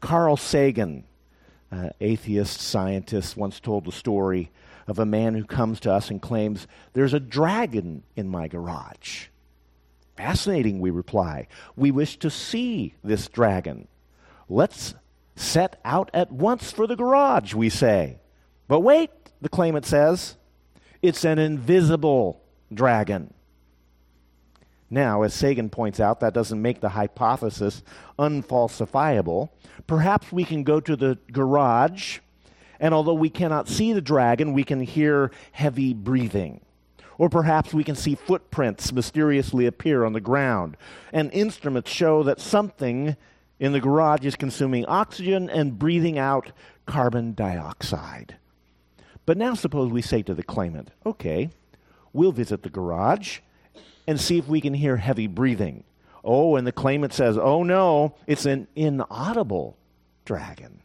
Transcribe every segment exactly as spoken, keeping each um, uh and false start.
Carl Sagan, uh, atheist scientist, once told the story of a man who comes to us and claims, "There's a dragon in my garage." "Fascinating," we reply. "We wish to see this dragon. Let's set out at once for the garage," we say. "But wait," the claimant says, "it's an invisible dragon." Now, as Sagan points out, that doesn't make the hypothesis unfalsifiable. Perhaps we can go to the garage, and although we cannot see the dragon, we can hear heavy breathing. Or perhaps we can see footprints mysteriously appear on the ground, and instruments show that something in the garage is consuming oxygen and breathing out carbon dioxide. But now suppose we say to the claimant, "Okay, we'll visit the garage and see if we can hear heavy breathing." Oh, and the claimant says, "Oh no, it's an inaudible dragon."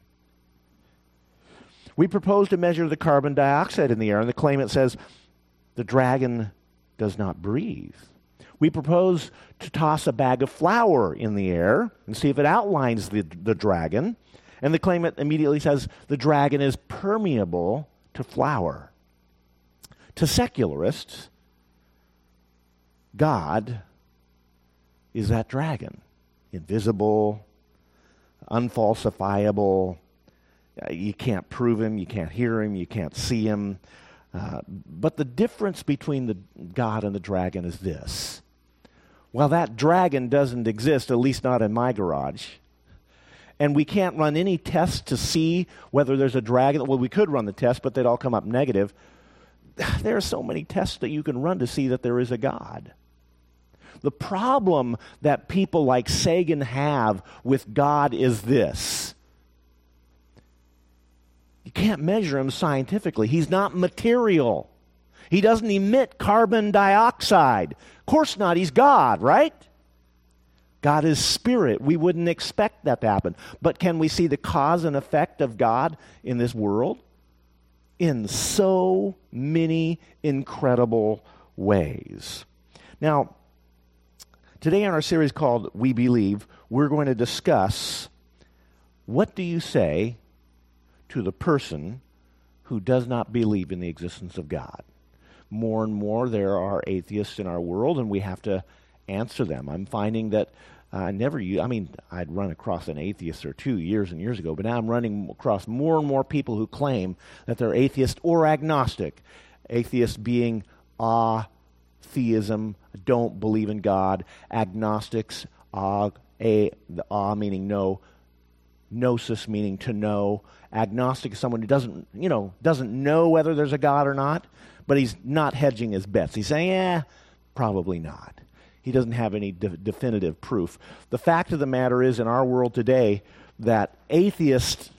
We propose to measure the carbon dioxide in the air, and the claimant says, "The dragon does not breathe." We propose to toss a bag of flour in the air and see if it outlines the, the dragon, and the claimant immediately says, "The dragon is permeable to flour." To secularists, God is that dragon. Invisible, unfalsifiable. You can't prove him, you can't hear him, you can't see him. Uh, but the difference between the God and the dragon is this. While that dragon doesn't exist, at least not in my garage, and we can't run any tests to see whether there's a dragon. Well, we could run the test, but they'd all come up negative. There are so many tests that you can run to see that there is a God. The problem that people like Sagan have with God is this. You can't measure him scientifically. He's not material. He doesn't emit carbon dioxide. Of course not. He's God, right? God is spirit. We wouldn't expect that to happen. But can we see the cause and effect of God in this world? In so many incredible ways. Now, today in our series called We Believe, we're going to discuss, what do you say to the person who does not believe in the existence of God? More and more there are atheists in our world, and we have to answer them. I'm finding that uh, I never, I mean, I'd run across an atheist or two years and years ago, but now I'm running across more and more people who claim that they're atheist or agnostic. Atheist being atheism, don't believe in God. Agnostics, uh, a, the ah meaning no, gnosis meaning to know. Agnostic is someone who doesn't, you know, doesn't know whether there's a God or not, but he's not hedging his bets. He's saying, yeah, probably not. He doesn't have any de- definitive proof. The fact of the matter is, in our world today, that atheists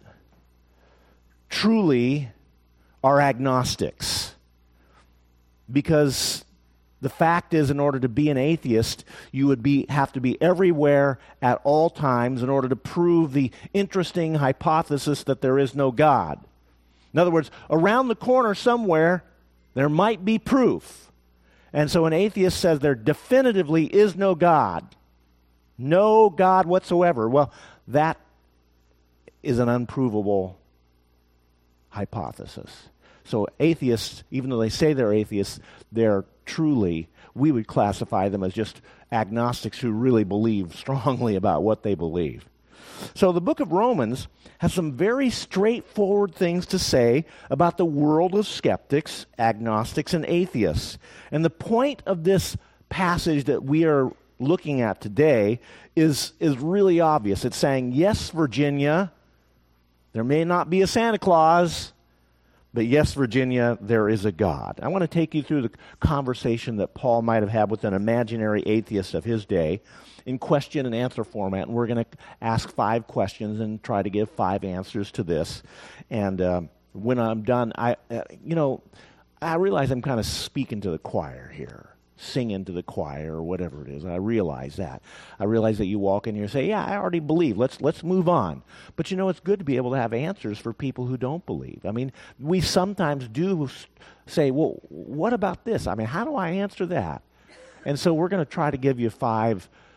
truly are agnostics. Because the fact is, in order to be an atheist, you would be have to be everywhere at all times in order to prove the interesting hypothesis that there is no God. In other words, around the corner somewhere, there might be proof. And so an atheist says there definitively is no God. No God whatsoever. Well, that is an unprovable hypothesis. So atheists, even though they say they're atheists, they're truly, we would classify them as just agnostics who really believe strongly about what they believe. So the book of Romans has some very straightforward things to say about the world of skeptics, agnostics, and atheists. And the point of this passage that we are looking at today is, is really obvious. It's saying, yes, Virginia, there may not be a Santa Claus, but yes, Virginia, there is a God. I want to take you through the conversation that Paul might have had with an imaginary atheist of his day in question and answer format. And we're going to ask five questions and try to give five answers to this. And uh, when I'm done, I, uh, you know, I realize I'm kind of speaking to the choir here, singing to the choir or whatever it is. I realize that. I realize that you walk in here and say, yeah, I already believe. Let's let's move on. But you know, it's good to be able to have answers for people who don't believe. I mean, we sometimes do say, well, what about this? I mean, how do I answer that? And so we're going to try to give you five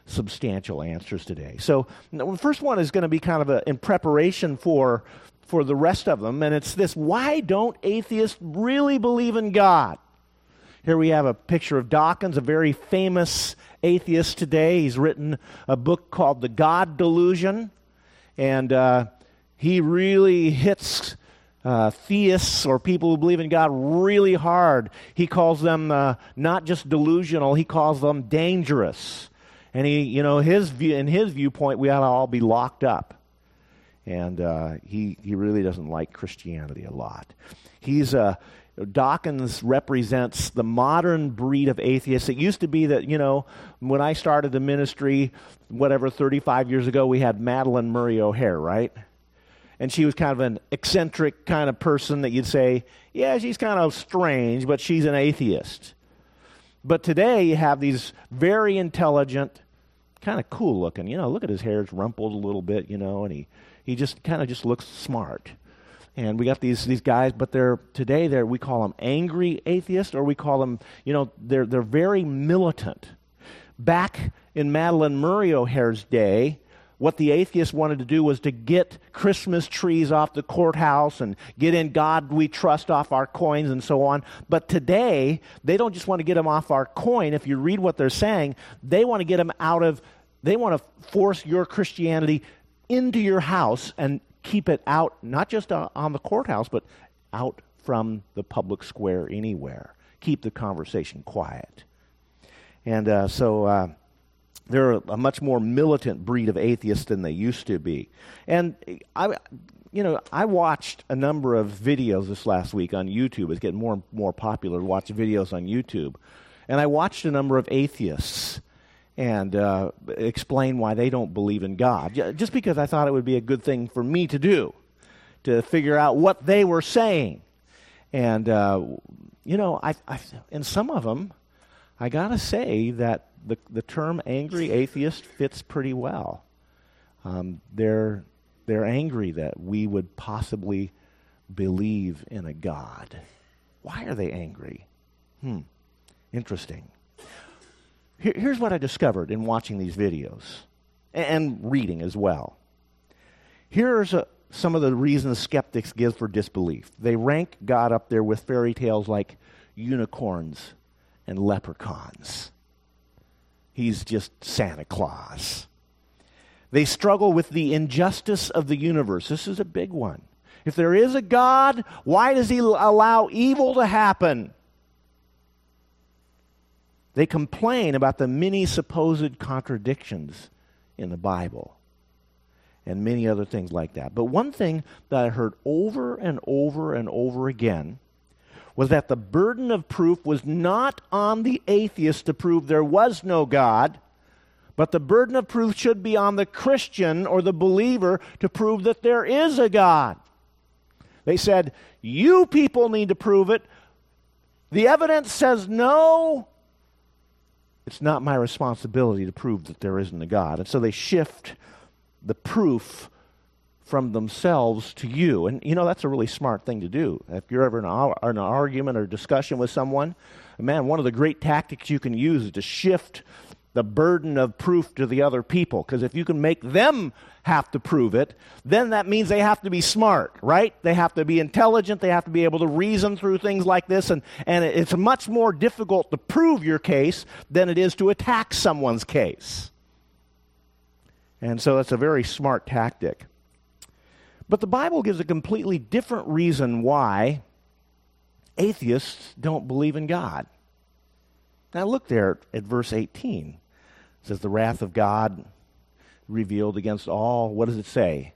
substantial answers today. So the first one is going to be kind of a, in preparation for, for the rest of them, and it's this: why don't atheists really believe in God? Here we have a picture of Dawkins, a very famous atheist today. He's written a book called The God Delusion, and uh, he really hits uh, theists or people who believe in God really hard. He calls them uh, not just delusional, he calls them dangerous. And he, you know, his view, in his viewpoint, we ought to all be locked up. And uh, he he really doesn't like Christianity a lot. He's a Dawkins represents the modern breed of atheists. It used to be that, you know, when I started the ministry, whatever, thirty-five years ago, we had Madalyn Murray O'Hair, right? And she was kind of an eccentric kind of person that you'd say, yeah, she's kind of strange, but she's an atheist. But today you have these very intelligent, kind of cool looking, you know, look at his hair, it's rumpled a little bit, you know, and he, he just kind of just looks smart. And we got these these guys, but they're today they're we call them angry atheists, or we call them, you know, they're they're very militant. Back in Madalyn Murray O'Hair's day, what the atheists wanted to do was to get Christmas trees off the courthouse and get In God We Trust off our coins and so on. But today, they don't just want to get them off our coin. If you read what they're saying, they want to get them out of, they want to force your Christianity into your house and keep it out, not just uh, on the courthouse, but out from the public square anywhere. Keep the conversation quiet. And uh, so uh, they're a, a much more militant breed of atheists than they used to be. And I, you know, I watched a number of videos this last week on YouTube. It's getting more and more popular to watch videos on YouTube. And I watched a number of atheists and uh, explain why they don't believe in God, just because I thought it would be a good thing for me to do, to figure out what they were saying. And, uh, you know, I, I, in some of them, I got to say that the, the term angry atheist fits pretty well. Um, they're, they're angry that we would possibly believe in a God. Why are they angry? Hmm, interesting. Here's what I discovered in watching these videos and reading as well. Here's a, some of the reasons skeptics give for disbelief. They rank God up there with fairy tales like unicorns and leprechauns. He's just Santa Claus. They struggle with the injustice of the universe. This is a big one. If there is a God, why does he allow evil to happen? They complain about the many supposed contradictions in the Bible and many other things like that. But one thing that I heard over and over and over again was that the burden of proof was not on the atheist to prove there was no God, but the burden of proof should be on the Christian or the believer to prove that there is a God. They said, you people need to prove it. The evidence says no. It's not my responsibility to prove that there isn't a God. And so they shift the proof from themselves to you. And, you know, that's a really smart thing to do. If you're ever in an, an argument or discussion with someone, man, one of the great tactics you can use is to shift the burden of proof to the other people. Because if you can make them have to prove it, then that means they have to be smart, right? They have to be intelligent. They have to be able to reason through things like this. And, and it's much more difficult to prove your case than it is to attack someone's case. And so it's a very smart tactic. But the Bible gives a completely different reason why atheists don't believe in God. Now look there at verse eighteen. It says, the wrath of God revealed against all, what does it say?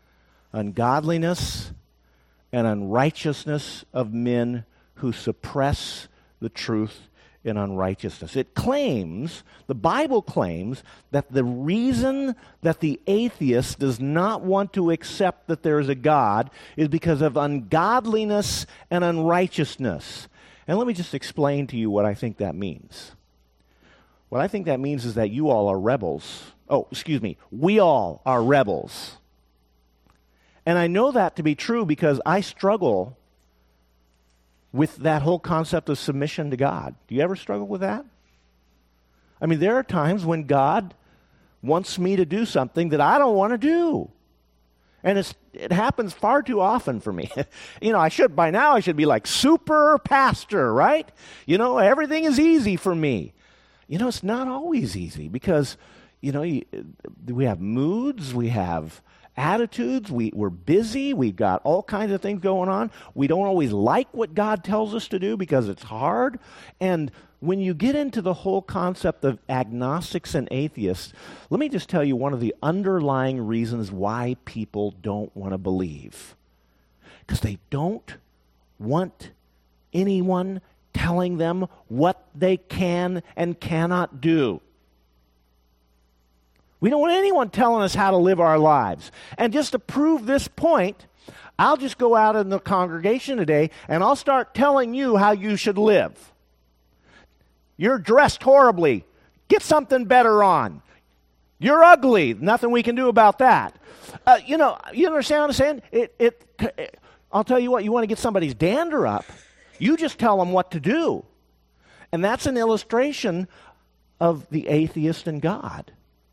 Ungodliness and unrighteousness of men who suppress the truth in unrighteousness. It claims, the Bible claims, that the reason that the atheist does not want to accept that there is a God is because of ungodliness and unrighteousness. And let me just explain to you what I think that means. What I think that means is that you all are rebels. Oh, excuse me. We all are rebels. And I know that to be true because I struggle with that whole concept of submission to God. Do you ever struggle with that? I mean, there are times when God wants me to do something that I don't want to do. And it's, it happens far too often for me. You know, I should, by now I should be like super pastor, right? You know, everything is easy for me. You know, it's not always easy because, you know, you, we have moods, we have attitudes, we, we're busy, we've got all kinds of things going on. We don't always like what God tells us to do because it's hard. And when you get into the whole concept of agnostics and atheists, let me just tell you one of the underlying reasons why people don't want to believe. Because they don't want anyone telling them what they can and cannot do. We don't want anyone telling us how to live our lives. And just to prove this point, I'll just go out in the congregation today and I'll start telling you how you should live. You're dressed horribly. Get something better on. You're ugly. Nothing we can do about that. Uh, you know, you understand what I'm saying? It, it, it, I'll tell you what, you want to get somebody's dander up, you just tell them what to do. And that's an illustration of the atheist and God.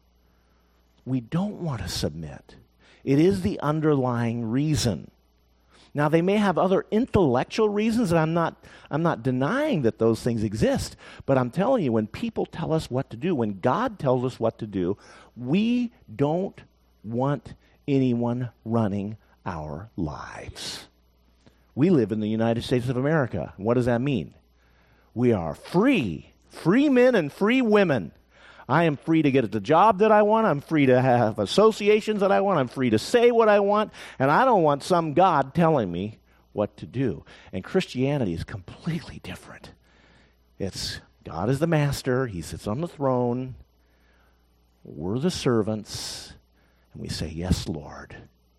We don't want to submit. It is the underlying reason. Now, they may have other intellectual reasons, and I'm not, I'm not denying that those things exist. But I'm telling you, when people tell us what to do, when God tells us what to do, we don't want anyone running our lives. We live in the United States of America. What does that mean? We are free, free men and free women. I am free to get the job that I want. I'm free to have associations that I want. I'm free to say what I want. And I don't want some God telling me what to do. And Christianity is completely different. It's God is the master. He sits on the throne. We're the servants. And we say, yes, Lord,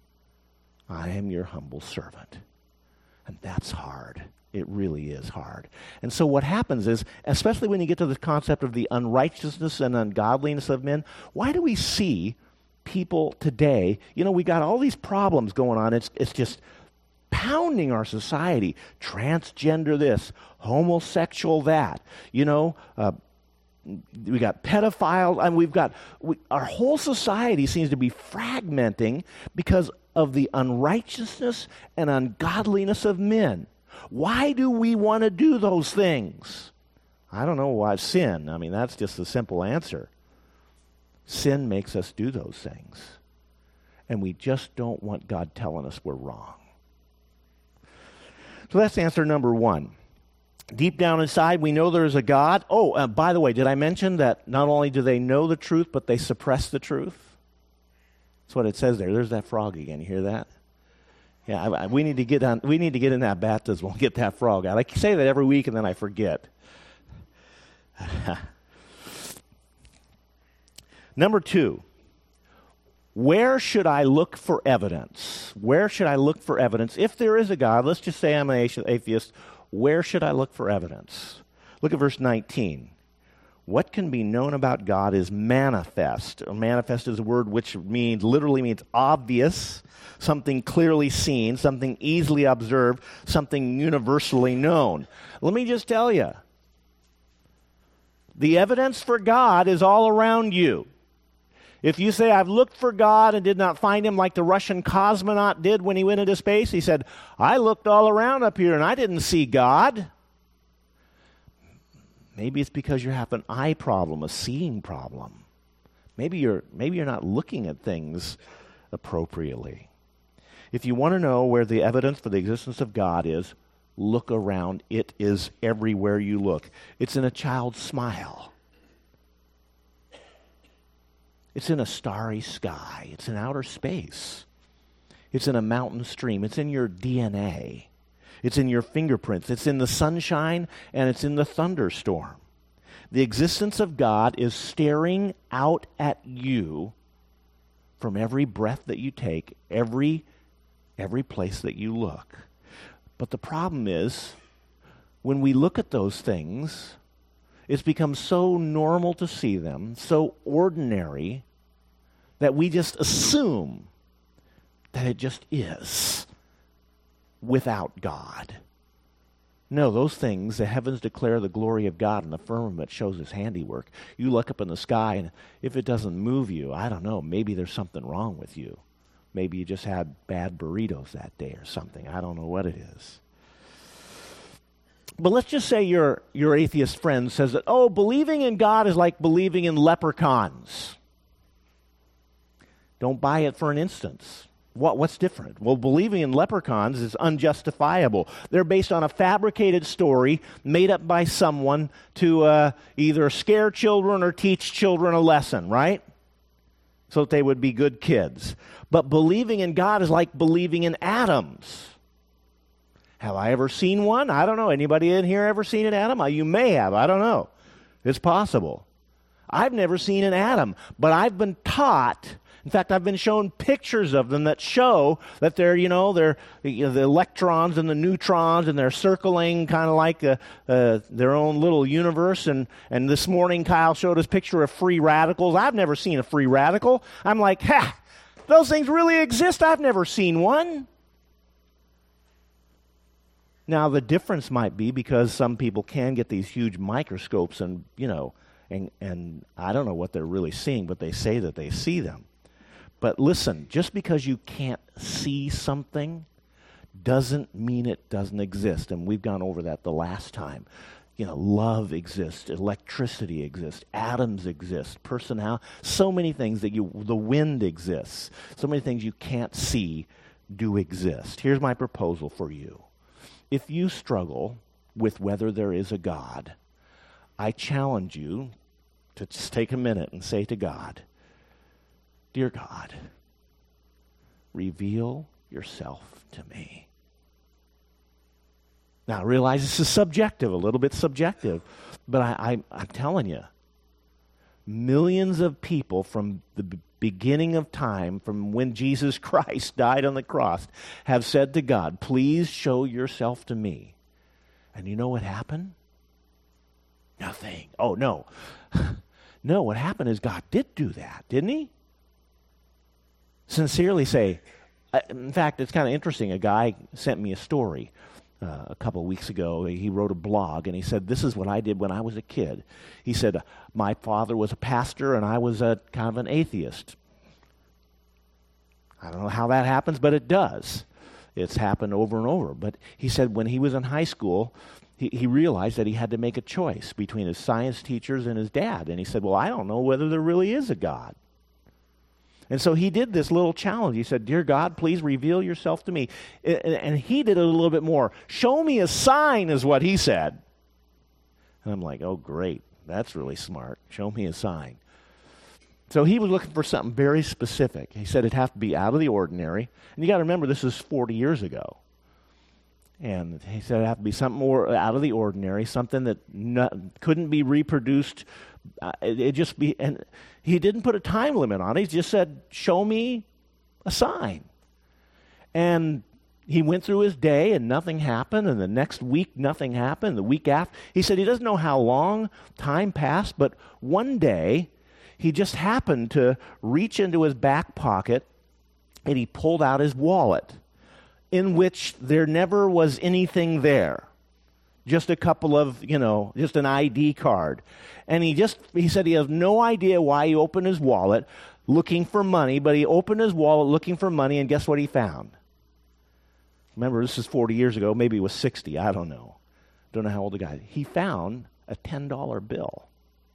I am your humble servant. And that's hard. It really is hard. And so what happens is, especially when you get to the concept of the unrighteousness and ungodliness of men, why do we see people today, you know, we got all these problems going on. It's, it's just pounding our society. Transgender this, homosexual that, you know, uh, we got pedophiles, and we've got, we, our whole society seems to be fragmenting because of the unrighteousness and ungodliness of men. Why do we want to do those things? I don't know why. Sin. I mean, that's just the simple answer. Sin makes us do those things. And we just don't want God telling us we're wrong. So that's answer number one. Deep down inside, we know there is a God. Oh, uh, by the way, did I mention that not only do they know the truth, but they suppress the truth? That's what it says there. There's that frog again. You hear that? Yeah, I, I, we need to get on. We need to get in that baptismal and get that frog out. I say that every week, and then I forget. Number two, where should I look for evidence? Where should I look for evidence? If there is a God, let's just say I'm an atheist, where should I look for evidence? Look at verse nineteen. What can be known about God is manifest. Manifest is a word which means, literally means obvious, something clearly seen, something easily observed, something universally known. Let me just tell you, the evidence for God is all around you. If you say, I've looked for God and did not find him like the Russian cosmonaut did when he went into space, he said, I looked all around up here and I didn't see God. Maybe it's because you have an eye problem, a seeing problem. Maybe you're, maybe you're not looking at things appropriately. If you want to know where the evidence for the existence of God is, look around. It is everywhere you look. It's in a child's smile. It's in a starry sky. It's in outer space. It's in a mountain stream. It's in your D N A. It's in your fingerprints. It's in the sunshine, and it's in the thunderstorm. The existence of God is staring out at you from every breath that you take, every, every place that you look. But the problem is, when we look at those things, it's become so normal to see them, so ordinary, that we just assume that it just is without God. No, those things, the heavens declare the glory of God, and the firmament shows his handiwork. You look up in the sky, and if it doesn't move you, I don't know, maybe there's something wrong with you. Maybe you just had bad burritos that day or something. I don't know what it is. But let's just say your, your atheist friend says that, oh, believing in God is like believing in leprechauns. Don't buy it for an instance. What, what's different? Well, believing in leprechauns is unjustifiable. They're based on a fabricated story made up by someone to uh, either scare children or teach children a lesson, right? So that they would be good kids. But believing in God is like believing in atoms. Have I ever seen one? I don't know. Anybody in here ever seen an atom? You may have. I don't know. It's possible. I've never seen an atom, but I've been taught. In fact, I've been shown pictures of them that show that they're, you know, they're you know, the electrons and the neutrons, and they're circling kind of like a, uh, their own little universe. And, and this morning, Kyle showed us a picture of free radicals. I've never seen a free radical. I'm like, ha, those things really exist. I've never seen one. Now, the difference might be because some people can get these huge microscopes and, you know, and, and I don't know what they're really seeing, but they say that they see them. But listen, just because you can't see something doesn't mean it doesn't exist. And we've gone over that the last time. You know, love exists, electricity exists, atoms exist, personality, so many things that you, the wind exists, so many things you can't see do exist. Here's my proposal for you. If you struggle with whether there is a God, I challenge you to just take a minute and say to God, Dear God, reveal yourself to me. Now, I realize this is subjective, a little bit subjective, but I, I, I'm telling you, millions of people from the b- beginning of time, from when Jesus Christ died on the cross, have said to God, please show yourself to me. And you know what happened? Nothing. Oh, no. No, what happened is God did do that, didn't he? Sincerely say, uh, in fact, it's kind of interesting. A guy sent me a story uh, a couple of weeks ago. He wrote a blog, and he said, this is what I did when I was a kid. He said, my father was a pastor, and I was a kind of an atheist. I don't know how that happens, but it does. It's happened over and over. But he said when he was in high school, he, he realized that he had to make a choice between his science teachers and his dad. And he said, well, I don't know whether there really is a God. And so he did this little challenge. He said, Dear God, please reveal yourself to me. And he did it a little bit more. Show me a sign is what he said. And I'm like, oh, great. That's really smart. Show me a sign. So he was looking for something very specific. He said it'd have to be out of the ordinary. And you got to remember, this is forty years ago. And he said it'd have to be something more out of the ordinary, something that not, couldn't be reproduced. Uh, it, it just be, and he didn't put a time limit on it. He just said, show me a sign. And he went through his day and nothing happened, and the next week nothing happened, the week after. He said he doesn't know how long time passed, but one day he just happened to reach into his back pocket and he pulled out his wallet, in which there never was anything there. Just a couple of, you know, just an I D card. And he just, he said he has no idea why he opened his wallet looking for money, but he opened his wallet looking for money, and guess what he found? Remember, this is forty years ago. Maybe it was sixty. I don't know. Don't know how old the guy is. He found a ten dollar bill.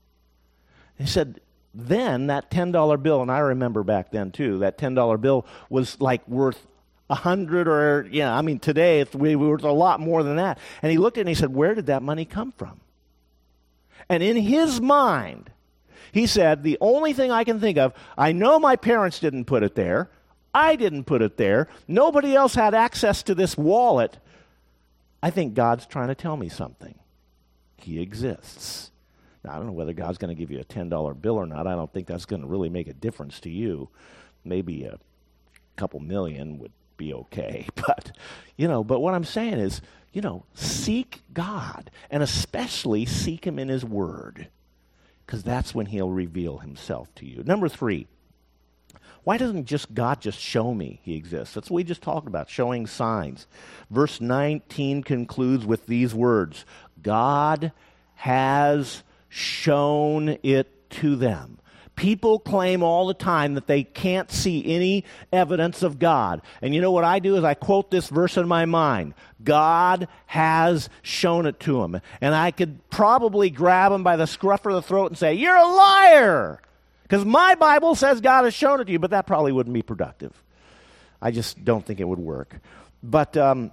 He said, then that ten dollar bill, and I remember back then too, that ten dollar bill was like worth a hundred or, yeah, I mean, today it's we worth a lot more than that. And he looked at it and he said, where did that money come from? And in his mind, he said, the only thing I can think of, I know my parents didn't put it there. I didn't put it there. Nobody else had access to this wallet. I think God's trying to tell me something. He exists. Now, I don't know whether God's going to give you a ten dollar bill or not. I don't think that's going to really make a difference to you. Maybe a couple million would be okay. But, you know, but what I'm saying is, you know, seek God, and especially seek him in his word, because that's when he'll reveal himself to you. Number three, Why doesn't just God just show me he exists? That's what we just talked about, showing signs. Verse nineteen concludes with these words, God has shown it to them. People claim all the time that they can't see any evidence of God. And you know what I do is I quote this verse in my mind. God has shown it to them. And I could probably grab them by the scruff of the throat and say, you're a liar! Because my Bible says God has shown it to you, but that probably wouldn't be productive. I just don't think it would work. But um,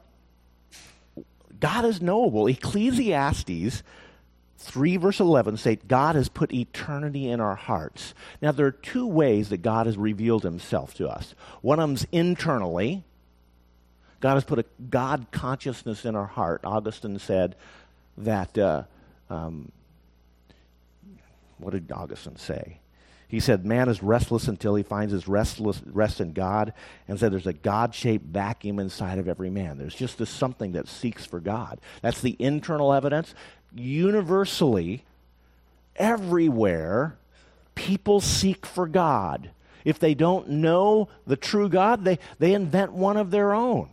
God is knowable. Ecclesiastes three verse eleven say God has put eternity in our hearts. Now there are two ways that God has revealed himself to us. One of them's internally. God has put a God consciousness in our heart. Augustine said that, uh, um, what did Augustine say? He said, man is restless until he finds his restless rest in God, and said there's a God-shaped vacuum inside of every man. There's just this something that seeks for God. That's the internal evidence. Universally, everywhere, people seek for God. If they don't know the true God, they, they invent one of their own.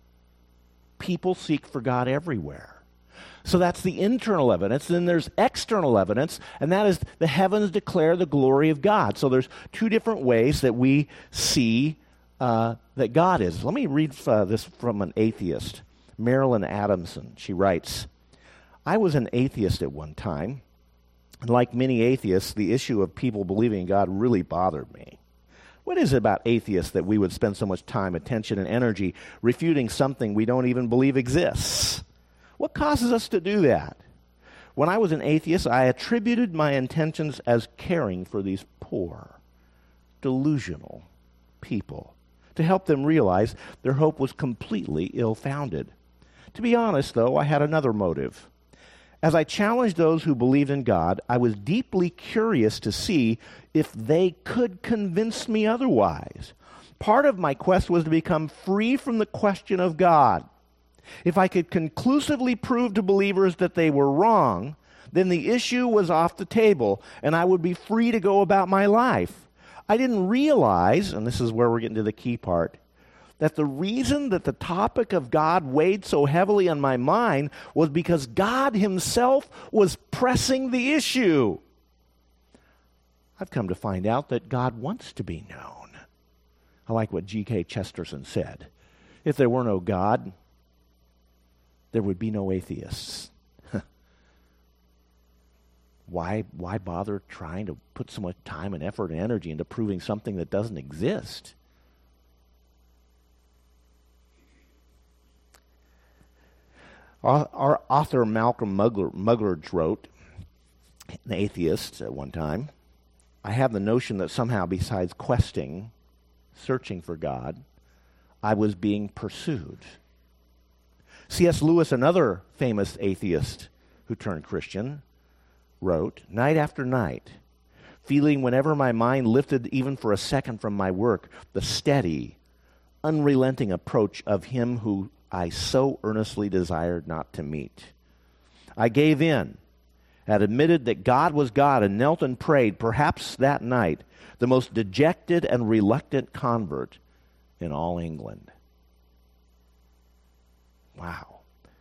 People seek for God everywhere. So that's the internal evidence. Then there's external evidence, and that is the heavens declare the glory of God. So there's two different ways that we see uh, that God is. Let me read uh, this from an atheist, Marilyn Adamson. She writes, I was an atheist at one time, and like many atheists, the issue of people believing in God really bothered me. What is it about atheists that we would spend so much time, attention, and energy refuting something we don't even believe exists? What causes us to do that? When I was an atheist, I attributed my intentions as caring for these poor, delusional people, to help them realize their hope was completely ill-founded. To be honest, though, I had another motive. As I challenged those who believed in God, I was deeply curious to see if they could convince me otherwise. Part of my quest was to become free from the question of God. If I could conclusively prove to believers that they were wrong, then the issue was off the table, and I would be free to go about my life. I didn't realize, and this is where we're getting to the key part, that the reason that the topic of God weighed so heavily on my mind was because God himself was pressing the issue. I've come to find out that God wants to be known. I like what G K Chesterton said. If there were no God, there would be no atheists. why, why bother trying to put so much time and effort and energy into proving something that doesn't exist? Our, our author Malcolm Mugler, Muggeridge wrote, an atheist at one time, I have the notion that somehow besides questing, searching for God, I was being pursued. C S Lewis, another famous atheist who turned Christian, wrote, night after night, feeling whenever my mind lifted even for a second from my work, the steady, unrelenting approach of him who I so earnestly desired not to meet. I gave in, had admitted that God was God, and knelt and prayed, perhaps that night, the most dejected and reluctant convert in all England. Wow.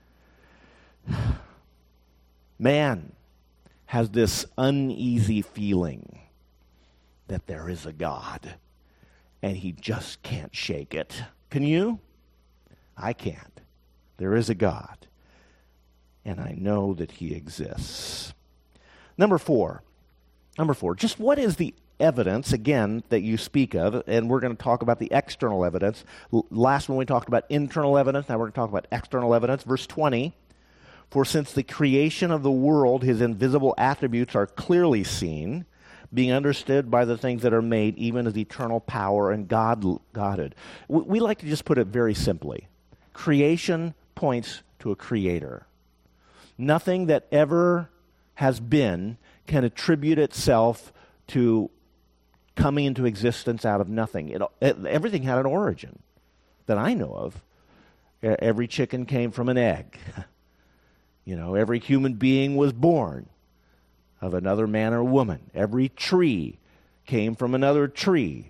Man has this uneasy feeling that there is a God, and he just can't shake it. Can you? I can't. There is a God, and I know that he exists. Number four. Number four, just what is the evidence, again, that you speak of? And we're going to talk about the external evidence. L- last one we talked about internal evidence. Now we're going to talk about external evidence. Verse twenty, for since the creation of the world, his invisible attributes are clearly seen, being understood by the things that are made, even his eternal power and God, Godhood. We, we like to just put it very simply. Creation points to a creator. Nothing that ever has been can attribute itself to coming into existence out of nothing. It, it, everything had an origin that I know of. Every chicken came from an egg. You know, every human being was born of another man or woman. Every tree came from another tree.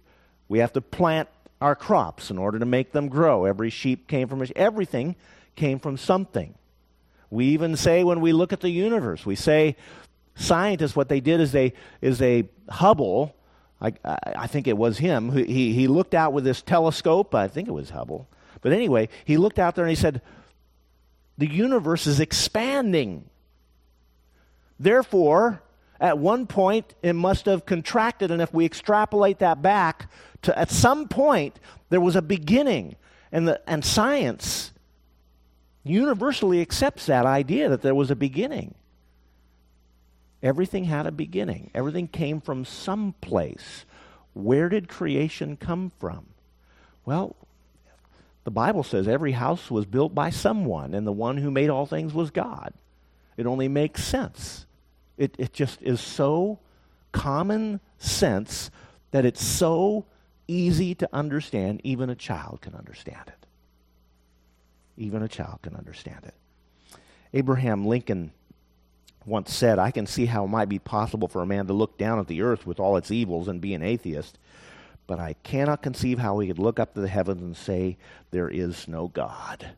We have to plant our crops in order to make them grow. Every sheep came from a, everything came from something. We even say when we look at the universe, we say scientists, what they did is they is they Hubble, I, I, I think it was him, he, he looked out with this telescope, I think it was Hubble, but anyway, he looked out there and he said, the universe is expanding. Therefore, at one point, it must have contracted, and if we extrapolate that back to at some point, there was a beginning. And, the, and science universally accepts that idea that there was a beginning. Everything had a beginning. Everything came from some place. Where did creation come from? Well, the Bible says every house was built by someone, and the one who made all things was God. It only makes sense. It, it just is so common sense that it's so easy to understand, even a child can understand it. Even a child can understand it. Abraham Lincoln once said, I can see how it might be possible for a man to look down at the earth with all its evils and be an atheist, but I cannot conceive how he could look up to the heavens and say, there is no God.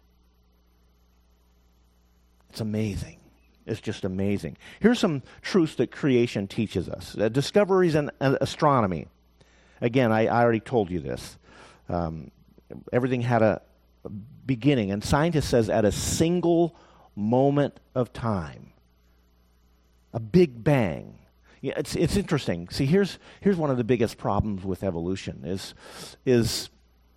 It's amazing. It's just amazing. Here's some truths that creation teaches us. Uh, discoveries in uh, astronomy. Again, I, I already told you this. Um, everything had a beginning, and scientists says at a single moment of time. A big bang. Yeah, it's it's interesting. See, here's here's one of the biggest problems with evolution is is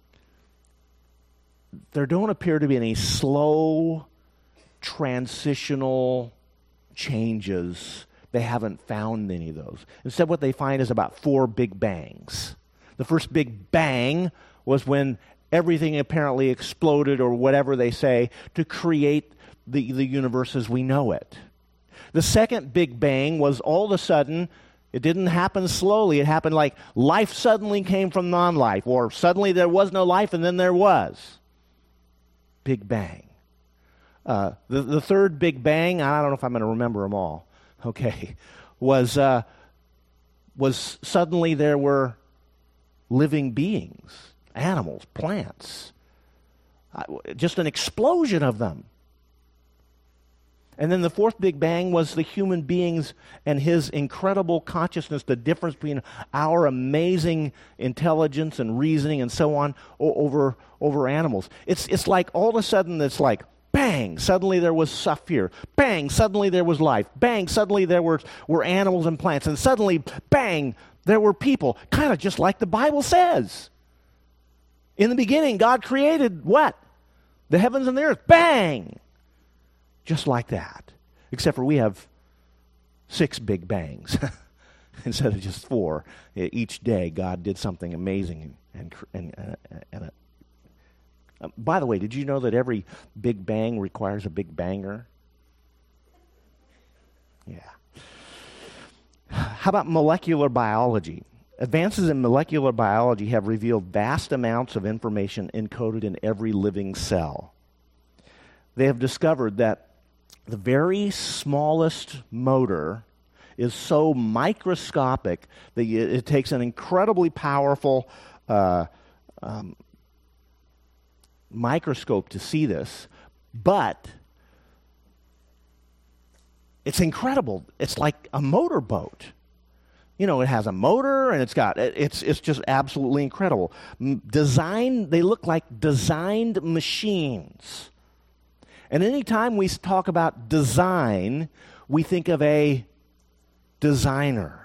there don't appear to be any slow transitional changes. They haven't found any of those. Instead, what they find is about four big bangs. The first big bang was when everything apparently exploded, or whatever they say, to create the, the universe as we know it. The second big bang was all of a sudden, it didn't happen slowly. It happened like life suddenly came from non-life, or suddenly there was no life and then there was. Big bang. Uh, the, the third big bang, I don't know if I'm going to remember them all, okay, was, uh, was suddenly there were living beings, animals, plants, uh, just an explosion of them. And then the fourth big bang was the human beings and his incredible consciousness, the difference between our amazing intelligence and reasoning and so on o- over, over animals. It's, it's like all of a sudden it's like, bang, suddenly there was stuff here. Bang, suddenly there was life. Bang, suddenly there were, were animals and plants. And suddenly, bang, there were people. Kind of just like the Bible says. In the beginning, God created what? The heavens and the earth. Bang! Just like that. Except for we have six big bangs instead of just four. Each day, God did something amazing. And, and, and, and a, uh, by the way, did you know that every big bang requires a big banger? Yeah. How about molecular biology? Advances in molecular biology have revealed vast amounts of information encoded in every living cell. They have discovered that the very smallest motor is so microscopic that it takes an incredibly powerful uh, um, microscope to see this, but it's incredible. It's like a motorboat. You know, it has a motor and it's got, it's it's just absolutely incredible. Design, they look like designed machines. And anytime we talk about design, we think of a designer.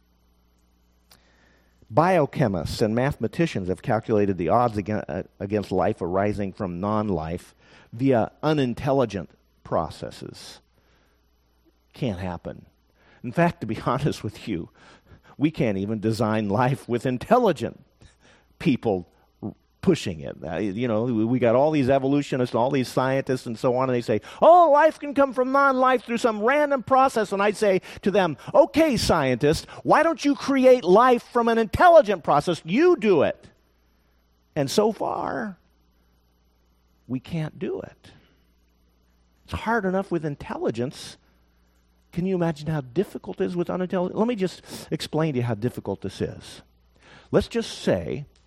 Biochemists and mathematicians have calculated the odds against life arising from non-life via unintelligent processes. Can't happen. In fact, to be honest with you, we can't even design life with intelligent people pushing it. Uh, you know, we got all these evolutionists and all these scientists and so on, and they say, oh, life can come from non-life through some random process. And I'd say to them, okay, scientists, why don't you create life from an intelligent process? You do it. And so far, we can't do it. It's hard enough with intelligence. Can you imagine how difficult it is with unintelligent? Let me just explain to you how difficult this is. Let's just say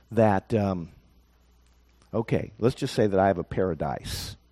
that, um, okay, let's just say that I have a paradise.